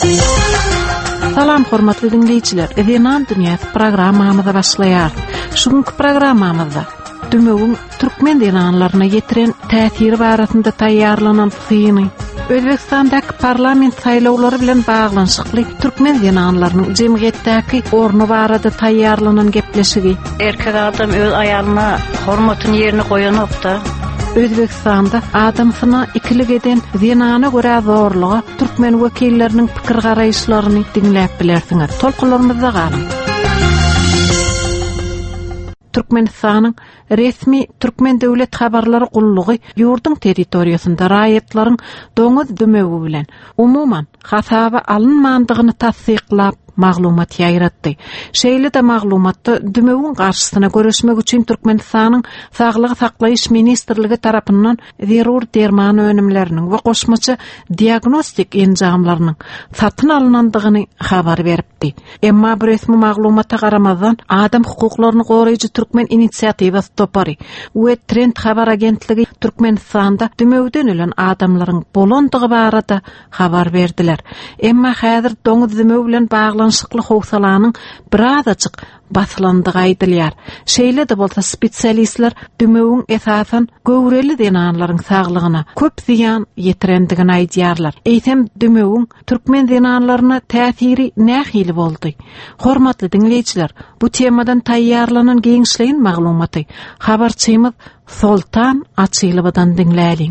Salam hormatly dinleyijiler. Edenan Dünyasy programmamyza başlaýar. Şuňky programmamyzda dümegin türkmen dinanlaryna ýetiren täsiri barasynda taýýarlanan syny, Özbekistandaky parlament saýlawlary bilen baglanşykly türkmen dinanlarynyň jemgyýetdäki ornu barada taýýarlanan gepleşigi. Erkek adam öz aýalyna hormatyny ýerine goýanokda. Özbekistanda adamsyna ikilik eden dinana görä zorlugy türkmen wekilleriniň pikir garaýşlaryny dinläp bilersiňiz. Tolkularymyzda galyň. Türkmenistanyň resmi Türkmen döwlet habarlary gullugy ýurdun territoriýasynda raýatlaryň doňuz dümegi bilen umuman hasaba alınmandygyny tasdiklap maglumat ýaýratdy. Şeýle de maglumatda dümegin garşysyna görüşmek üçin Türkmenistanyň Saglygy saklaýyş ministrligi tarapyndan zerur derman önümleriniň we goşmaçy diagnostik enjamlarynyň satyn alynandygyny habar beripdi. Emma bu resmi maglumata garamazdan adam hukuklaryny goraýjy Türkmen inisiýatywasy topary we Trend habar agentligi Türkmenistanda dümegden ölen adamlaryň bolandygy barada habar berdiler. Emma häzir doňuz dümegi bilen baglanşykly howsalanyň biradaçyk baslandygy aýdylýar. Şeýle de bolsa spesialistler dümegin esasan göwreli dinanlaryň saglygyna köp ziýan ýetirendigini aýdýarlar. Eýsem dümegin türkmen dinanlaryna täsiri nähili boldy? Hormatly dinleyijiler, bu temadan taýýarlanan giňişleýin maglumaty habarçymyz Sultan Açylybydan dinläýin.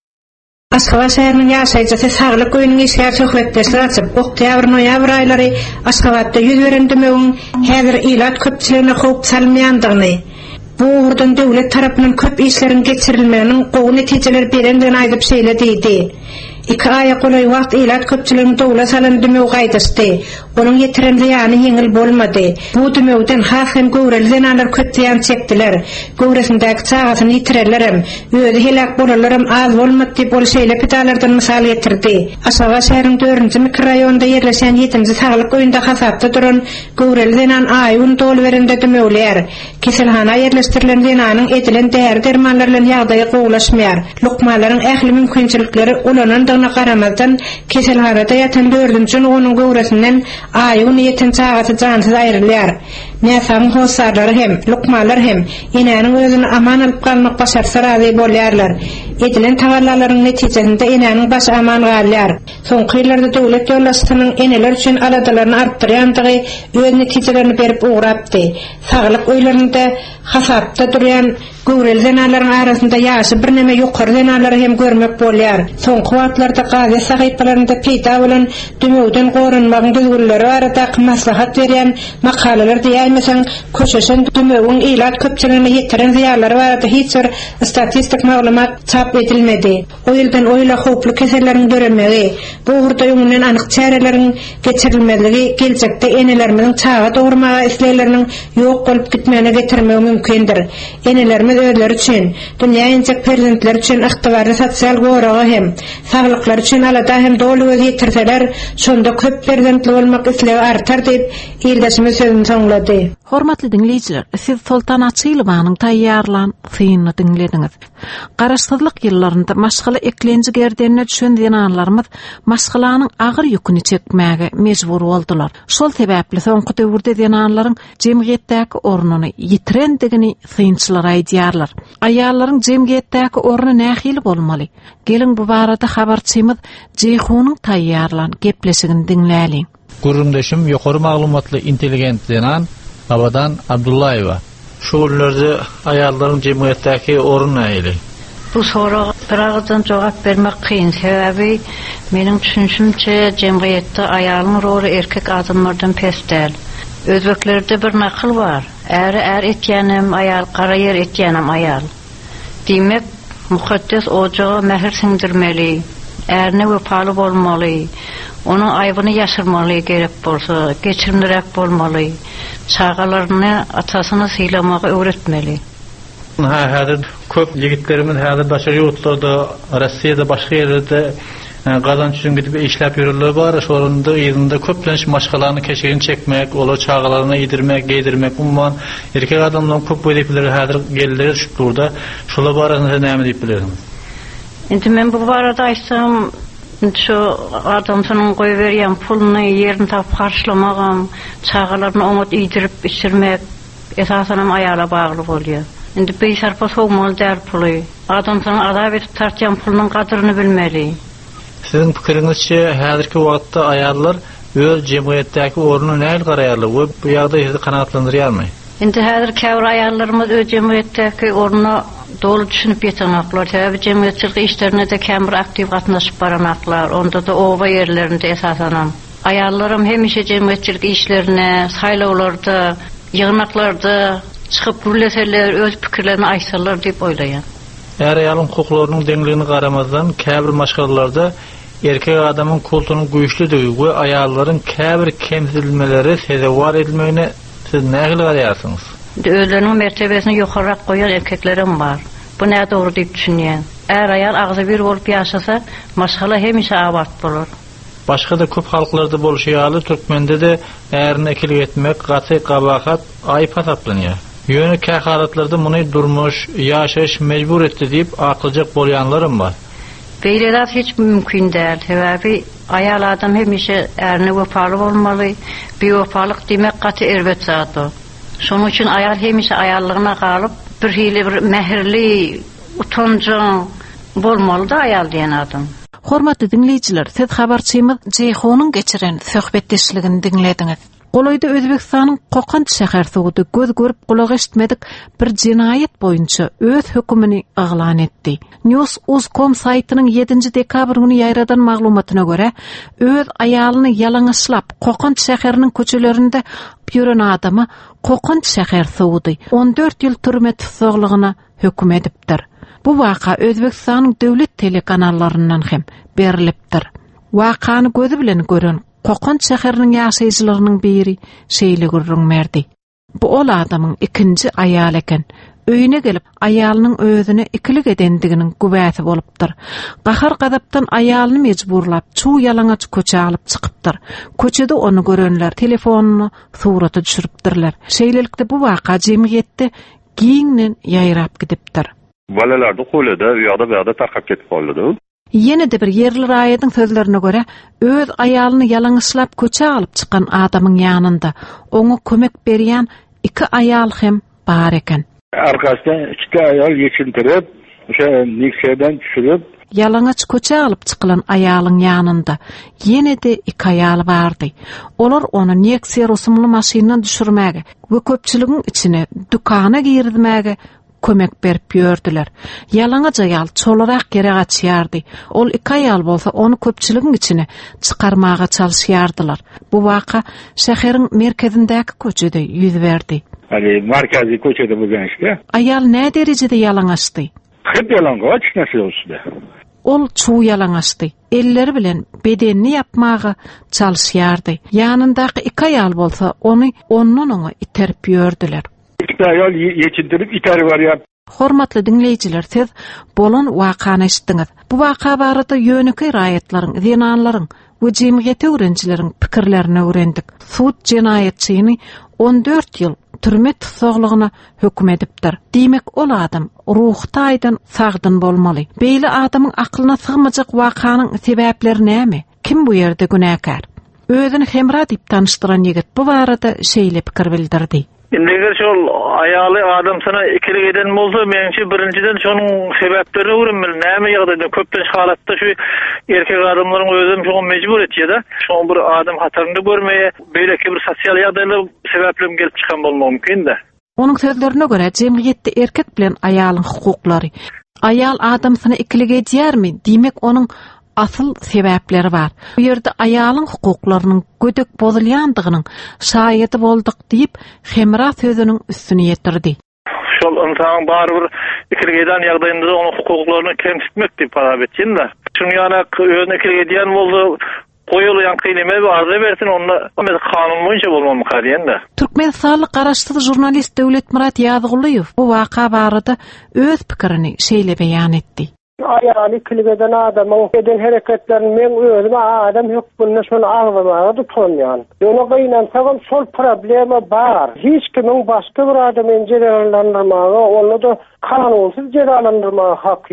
Aşgabat şäheriniň ýaşaýjy saglyk goýunyň işgär söhbetleri açyp, oktyabr, noýabr aýlary Aşgabatda ýüz beren dümegin häzir ilat köpçiligine howp salmaýandygyny, bu urdan döwlet tarapyndan köp işlerin geçirilmeginiň gowy netijeler berendigini aýdyp şeýlediydi. 2 aýa golay wagt ilat köpçiligini dowla salan dümegi gaýdysdy. Onuň ýetirenli ýany ýeňil bolmady. Bu dümegden hasyn göwrelden anar köp ziýan çekdiler. Göwresindäki çagasyny ýitirelerem, özi helak bolalarym az bolmady diýip ol şeýle pitalardan mysal ýetirdi. Aşgabat şäheriniň 4-nji mikroraýonda ýerleşen 7-nji saglyk goýunda hasapda duran göwrelden aýyn dol berende dümegler. Keselhana ýerleşdirilen dinanyň edilen däri dermanlar bilen ýagdaýy gowlaşmaýar. Lukmalaryň ähli mümkinçilikleri olanyň garamazdan keselhanada ýatan 4-nji onuň göwresinden aýyň ýeten çagaty jansyz aýrylýar. Näsam hosarlar hem, lukmalar hem inanyň özüni aman alyp galmak başarsa razy bolýarlar. Edilen tagarlalaryň netijesinde inanyň baş aman galýar. Soňky ýyllarda döwlet ýollaşynyň eneler üçin aladalaryny artdyrýandygy öz netijelerini berip ugrapdy. Saglyk öýlerinde hasapda durýan göwrelden alaryň arasynda ýaşy bir näme ýokary denalary hem görmek bolýar. Soňky wagtlarda gazy sahypalaryna peýda bolan dümegden gorunmagyň düzgünleri barada maslahat berýän makalalar diýilmeseň köşeşen dümegin ilat köpçiligine ýetiren ziýanlary barada hiç bir statistik maglumat çap edilmedi. O ýyldan oýla howply keselleriň görelmegi, bu urda ýöňünden anyk çäreleriň geçirilmezligi geljekde enelerimiň çaga dogurmaga isleýleriniň ýok bolup gitmegine getirmegi mümkindir. Enelerimiz özleri üçin, dünýäňçe prezidentler üçin yktydarly sosial goragy hem, saglyklary üçin alada hem dolu öz ýetirseler, şonda köp prezidentli bolmak isleýi artar diýip ýyldaşymyz sözüni soňlady. Hormatly dinleyijiler, siz Sultan Açylybyň taýýarlan synyny dinlediňiz. Garaşsyzlyk ýyllarynda maşgala eklenji gerdenine düşen dinanlarymyz maşgalanyň agyr ýüküni çekmäge mejbur boldular. Şol sebäpli soňky döwürde dinanlaryň jemgyýetdäki ornuny ýitirendigini synçylar aýdýarlar. Aýallaryň jemgyýetdäki ornu nähili bolmaly? Gelin bu barada habarçymyz Jeyhunyň taýýarlan gepleşigini dinläýin. Gurrundaşym ýokary maglumatly intelligent denan Abadan Abdullayewa. Şu günlerde aýallaryň jemgyýetdäki ornu nähili? Bu soraga birazdan jogap bermek kyn. Sebäbi meniň düşünşümçe jemgyýetde aýalyň roly erkek adamlardan pesdäl. Özbeklerde bir nakyl bar. Är etýänem aýal, gara yer etýänem aýal. Diýmek mukaddes ojağa mähir siňdirmeli, ärne wepaly bolmaly, onuň aýbyny ýaşyrmaly gerek bolsa, geçirimdirek bolmaly, çagalaryny atasyna syýlamagy öwretmeli. Häzir köp ýigitlerimiz häzir başga ýurtlarda, Russiýada, başga ýerlerde gazanç üçin gidip işläp ýörürler bar. Şolunda ýylynda köplenç maşgalaryny keşigini çekmek, olar çagalaryny ýedirmek, geýdirmek, umman erkek adamlaryň köp wezipleri häzir gelleri şurda. Şola barasynda näme diýip bilersiňiz? Indi men bu barada aýsam, Şu adamsının koy berýän pulunu yerini tapyp karşılamagam, çağalaryny oňat iýdirip içirmek esasynam ayala bagly bolýar. Indi beýsarpa sowmaly däl puly. Adamsyň azap etip tartýan pulunyň gadyryny bilmeli. Sizin pikiriňizçe häzirki wagtda aýallar öz jemgyýetdäki ornuny näil garaýarlar we bu ýagdaý sizi kanaatlandyrýarmy? Indi häzir käbir aýallarymyz öz jemgyýetdäki ornuny dolu düşünüp ýetenaklar, täze jemgyýetçilik işlerine de käbir aktiv gatnaşyp baranaklar, onda da oba ýerlerinde esasanam. Aýallaram hemişe jemgyýetçilik işlerine, saýlawlarda, ýygnaklarda çıkıp gürleseler, öz pikirlerini aýtsalar diýip oýlaýan. Eğer aýalyň hukuklarının deňligini garamazdan käbir maşgalalarda erkek adamın kultunyň güýçlüdigi we aýallaryň käbir kemsilmeleri sezewar edilmegine siz näme garaýarsyňız? Özlerinin mertebesini ýokarak goýan erkeklerim bar. Bu näme dogry diýip düşünýän. Eğer aýal agzy bir bolup ýaşasa, maşgala hemişe abat bolar. Başka da köp halklarda bolşýaly Türkmende de ärini ekilik etmek, gaty gabakat aýyp hasaplanýar. Ýöne käharatlarda muny durmuş, ýaşaş mejbur etdi diýip aklyjak bolýanlarym bar. Beýleler hiç mümkin däl. Sebäbi aýal adam hemişe ärini wefaly bolmaly. Bewefalyk diýmek gaty erbet zaty. Şonuň üçin aýal hemişe aýallygyna galyp bir hili bir mehirli, utanjak bolmaly da aýal diýen adam. Hormatly dinleyijiler, siz habarçymyz Jeyhonyň geçiren söhbetdeşligini dinlediňiz. Goloyda Özbekistanyň Qoqanç şäher suwudy göz görüp gulak eşitmedik bir jinaýat boýunça öz hökümini aglan etdi. News.com saýtynyň 7 dekabr güni ýaýradan maglumatyna görä, öz aýalyny ýalaňaçlap Qoqanç şäheriniň köçelerinde ýören adamy Qoqanç şäher suwudy 14 ýyl türme tutsagylygyna höküm edipdir. Bu waka Özbekistanyň döwlet telekanallarynyň hem berilipdir. Wakany gözü bilen gören Qoqanç şäheriniň ýaşaýjylarynyň biri şeýle gürrüňmerdi. Bu ol adamyň ikinji aýal eken. Öýüne gelip aýalynyň özüne ikilik edendiginiň gübäsi bolupdyr. Gahar gadapdan aýalyny mejburlap çuw ýalaňaç köçe alyp çykypdyr. Köçede onu görenler telefonuny suraty düşüripdirler. Şeýlelikde bu waka jemgyýetde giňden ýaýrap gidipdir. Balalarda golada ýa-da tarkap ketip boldy. Yine de bir yerli raýatyň sözlerine göre öz aýalyny ýalaňyçlap köçe alyp çykan adamyň ýanynda oňa kömek berýän iki aýal hem bar eken. Arkasdan iki aýal ýeçintirip, şo nikseden düşürüp, ýalaňaç köçe alyp çykylan aýalyň ýanynda yine de iki aýal bardy. Olar onu Nexia rusumly maşynadan düşürmäge we köpçüligiň içine dukana girdmäge kömek berip ýördiler. Ýalaňaç aýal çolarak gere gaçýardy. Ol iki aýal bolsa onu köpçüligiň içine çykarmaga çalyşýardylar. Bu waka şäheriň merkezindäki köçede ýüz berdi. Markazy köçede bolgan işte. Aýal nä derejede ýalaňaçdy? Hep ýalaňaç näse bolsa. Ol çuw ýalaňaçdy. Elleri bilen bedenini yapmaga çalyşýardy. Ýanyndaky iki aýal bolsa onu ondan oňa iterip ýördiler. İki aýal ýeçindirip iterip barýar. Hormatly dinleyijiler, siz bolan wakany eşitdiňiz. Bu waka barada ýöneki raýatlaryň, zenanlaryň we jemgyýete öwrençileriň pikirlerini öwrendik. Sud jinaýatçyny 14 ýyl türme tutsaglygyna hökm edipdir. Diýmek ol adam ruhtaýdan sagdyn bolmaly. Beýle adamyň aklyna sygmajak wakanyň sebäpleri näme? Kim bu ýerde günäkär? Özüni hemra diýip tanışdyran ýigit bu barada şeýle pikir bildirdi. Eger şol aýaly adam sana ikilik eden bolsa, meňçe birinciden şonuň sebäplerini öwrenmeli. Näme ýagdaýda köpden halatda şu erkek adamlaryň özüm şoňa mejbur etýär-de. Şoň bir adam hatarynda görmeýe, beýleki bir sosial ýagdaýlar sebäplerim gelip çykan bolmagy mümkin-de. Onun sözlerine göre jemgyýetde erkek bilen aýalyň hukuklary. Aýal adam sana ikilik edýärmi? Diýmek onun asıl sebäpleri bar. Bu ýerde aýalyň hukuklarynyň gödek bozulýandygynyň şahydy boldyk diýip hemra sözüniň üstüne ýetirdi. Şol insan barbyr ikilik eden ýagdaýynda onuň hukuklaryny kemsitmek diýip tarap etýär-de. Şuň ýana özüne ikilik edýän bolsa, goýulýan kynama we arza bersin, onda kanun boýunça bolmamy garýan-da. Türkmen sağlyk garaşdyry jurnalist Döwlet Murat Ýazygulyýew bu waka barada öz pikirini şeýle beýan etdi. Aýaly kilgeden adamyň eden hereketlerini men özüme adam hökmünde şonu algamaga tutanýan. Ýöne gynansaň şol problema bar. Hiç kimiň başga bir adamyň jeralandyrmagy, onu da kanunsuz jeralandyrmagy hak ýok.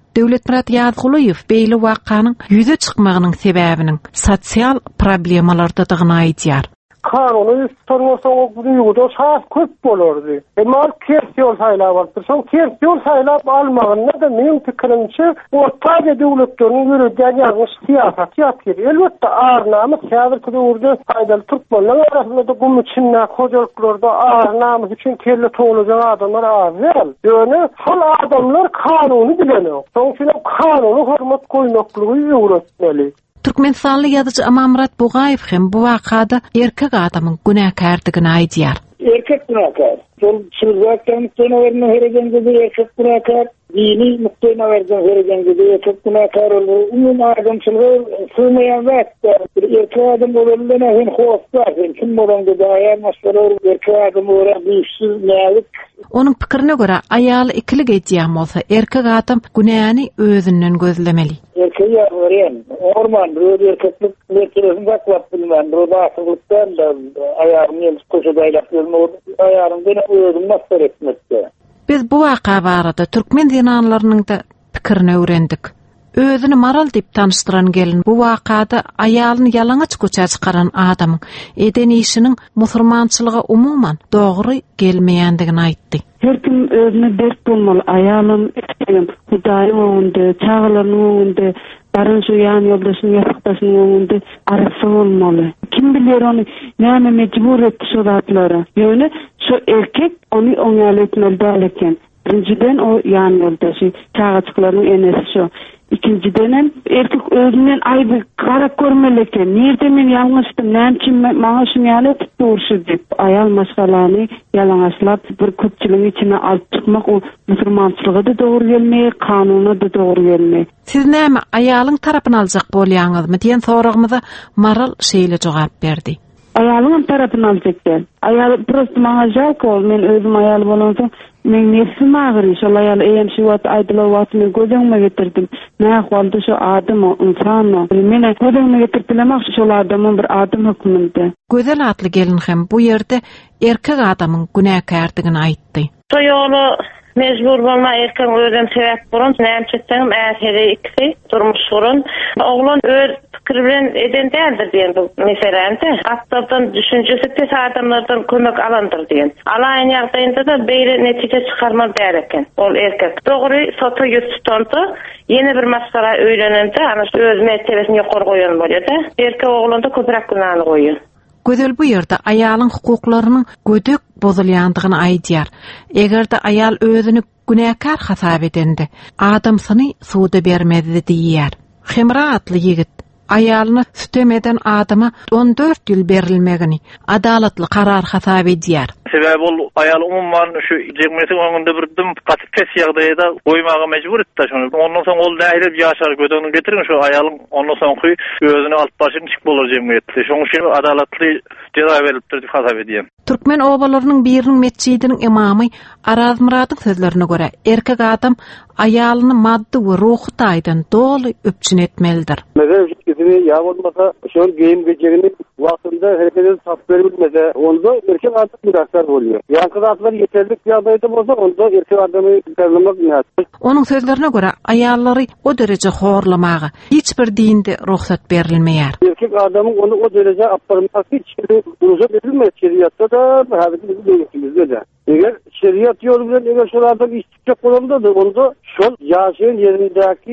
Döwlet Murat Ýazgulyýew beýle wakanyň ýüze çykmagynyň sebäbiniň sosial problemalardadygyny aýdýar. Kanunu sormasa o duyguda saat köp bolurdy. Mal kersiyon saylap aldı. Son kersiyon saylap almagynda da meň pikirimçe ortaca döwletleriniň ýürüden ýalňyş siýasat ýatyr. Elbetde arnamy häzir kudurda faýdaly türkmenler arasynda da gum içinde hojalyklarda arnamy üçin kelle toğulacak adamlar az. Ýöne şol adamlar kanuny bilenok. Soňra kanuny hormat goýmaklygy ýöretmeli. Türkmenistanly ýazyjy Amamrat Bugaýew hem bu wakada erkek adamyň günäkärdigini aýdýar. Erkek günahkar. Sol çılgaktan tönöverine heregen gibi erkek günahkar. Dini muhtena verden heregen gibi erkek günahkar olur. Umum adamçılığı sığmayan vakti. Erkek adam olurluğuna hen hoş var. Kim olanda da ayar masları erkek adam olarak büyüksüz nälik. Onun pikirine göre ayalı ikilik edýän bolsa erkek adam günäni özünden gözlemeli. Erkeği öğren. Orman, röd erkeklik meselesini saklap bilmem. Röd asılıktan da ayarını yemiş koşuda aylaklarını ayarını beni özüm masar etmekte. Biz bu waka barada Türkmen dinanlarynyň da pikirini öwrendik. Özüni maral dip tanıştıran gelin bu wakada ayalyny ýalaňaç köçe çykaran adamyň eden işiniň musulmançylyga umuman dogry gelmeýändigini aýtdy. Her kim özüne dert bolmaly. Ayalym, Hudaýyň öňünde, çağlaryň öňünde, barın şu ýan ýoldaşynyň ýakdaşynyň öňünde arasy bolmaly. Kim biler onu näme mejbur etdi şu zatlary. Ýöne şu erkek onu oňal etmeli eken. Birinciden o ýan ýoldaşy, çağaçyklaryň enesi şu. İkinciden erkek özünden aýby garak görmeli eken. Nerede men ýalňyşdym, näçin maňa şu ýaly tutuşy dip ayal masalany ýalaňaçlap bir köpçüligiň içine alyp çykmak o musulmançylyga da dogry gelmeýär, kanuna da dogry gelmeýär. Siz näme ayalyň tarapyny aljak bolýaňyzmy diýen soragymyza Maral şeýle jogap berdi. Ayalyň tarapyny aljak. Ayal prost maňa jalk ol, men özüm ayal bolansoň men nefsim ağır inşallah ýaly eýem şu wagt aýdylar wagt men gözüňme getirdim. Näme boldy şu adam insany. Mene gözüňme getirdilemek şol adamyň bir adam hukmynda. Gözel atly gelin hem bu ýerde erkek adamyň günäkärdigini aýtdy. Ýoly mecbur bolma erkek özüň sebäp bolan näçetden ähiri ikisi durmuş sorun. Oglan öz pikir bilen eden däldir diýen bu meselende. Atlardan düşünjesi pes adamlardan kömek alandyr diýen. Alaýan ýagdaýynda da beýle netije çykarmaz däreken. Ol erkek dogry soto ýetdi. Yeni bir masala öýlenende ana şu öz mertebesini ýokary goýan bolýar-da. Erkek oglanda köpürak günahny goýýar. Gözel bu ýerde ayalyň hukuklarynyň gödek bozulýandygyny aýdýar. Egerde ayal özüni günäkär hasap edende, adamsyny suwda bermedi diýýär. Hemra atly ýigit ayalyny sütemeden adama 14 ýyl berilmegini adalatly karar hasap edýär. Sebäbi ol ayal umumman şu jemgyýetiň öňünde bir dım gatyp pes ýagdaýda goýmaga mejbur etdi şonu. Ondan soň ol nähilip ýaşar gödegini getirin şu ayalyň ondan soň özüni alyp başyny çyk bolar jemgyýetde. Şoň üçin adalatly jeza berilipdir diýip hasap edýär. Türkmen obalarynyň biriniň mescidiniň imamy Araz Muradyň sözlerine görä erkek adam ayalyny maddi we ruhy taýdan doly öpçün etmelidir. Mesela gidini ýa bolmasa şol geyim gecerini wagtynda herkese sap berilmese onda erkek adam günahkar bolýar. Ýa-da atlar ýeterlik ýagdaýda bolsa onda erkek adamy tanlamak näçe. Onun sözlerine göre ayallary o derece horlamagy hiç bir dinde ruhsat berilmeýär. Erkek adamın onu o derece aptarmak hiç ruhsat edilmez. Şeriatta da hadisimiz de. Eğer şeriat yolu bilen eğer şol adam istikçak bolanda da onda şol ýaşaýan ýerindäki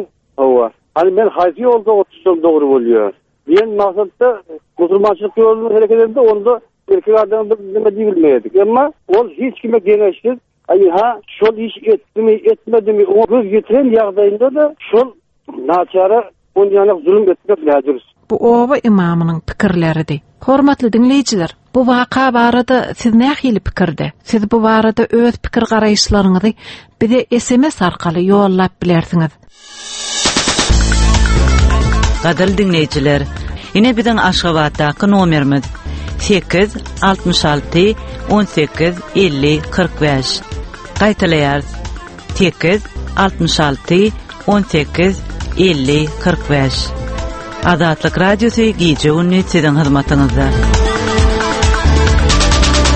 var. Hani ben hayfi yolda 30 yıl doğru bolýar. Diýen maksatda musulmançylyk ýolunda hereket edende onda erkek adamı nime diýilmeýärdik. Emma ol hiç kime geňeşdir. Şol iş etdimi, etmedimi o göz getiren ýagdaýynda da şol naçara onýanyk zulüm etmek lazım. Bu oba imamynyň pikirleridi. Hormatly dinleýijiler, bu waka barada siz nähili pikirde? Siz bu barada öz pikir garaýşlaryňyzy bize SMS arkaly ýollap bilersiňiz. Gadal dinleýijiler, ine biziň Aşgabatdaky nomerimiz 866 18 50 45. Gaýtalaýar 866 18 50 45. Azatlyk radiosu gije ünni siziň hyzmatyňyzda.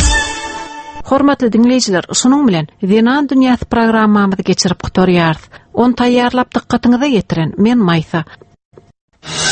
Hormatly dinleýijiler, şunuň bilen Zenan dünýäsi programmamyzy geçirip gutarýarys. On taýýarlap dykkatyňyza getiren men Maýsa.